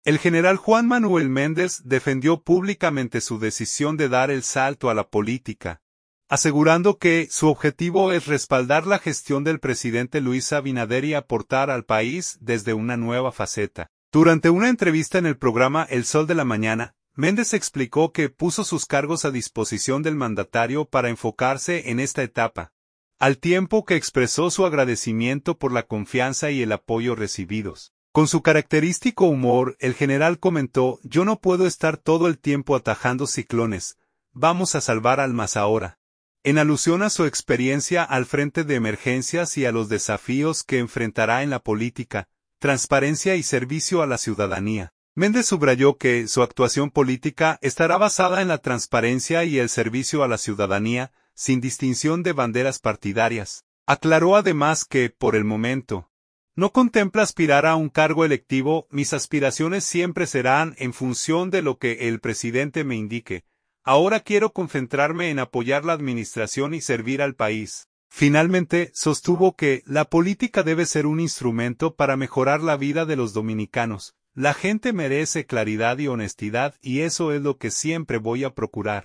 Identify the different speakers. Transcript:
Speaker 1: El general Juan Manuel Méndez defendió públicamente su decisión de dar el salto a la política, asegurando que su objetivo es respaldar la gestión del presidente Luis Abinader y aportar al país desde una nueva faceta. Durante una entrevista en el programa El Sol de la Mañana, Méndez explicó que puso sus cargos a disposición del mandatario para enfocarse en esta etapa, al tiempo que expresó su agradecimiento por la confianza y el apoyo recibidos. Con su característico humor, el general comentó: "Yo no puedo estar todo el tiempo atajando ciclones, vamos a salvar almas ahora", en alusión a su experiencia al frente de emergencias y a los desafíos que enfrentará en la política, transparencia y servicio a la ciudadanía. Méndez subrayó que su actuación política estará basada en la transparencia y el servicio a la ciudadanía, sin distinción de banderas partidarias. Aclaró además que, por el momento, no contempla aspirar a un cargo electivo. "Mis aspiraciones siempre serán en función de lo que el presidente me indique. Ahora quiero concentrarme en apoyar la administración y servir al país". Finalmente, sostuvo que la política debe ser un instrumento para mejorar la vida de los dominicanos. "La gente merece claridad y honestidad y eso es lo que siempre voy a procurar".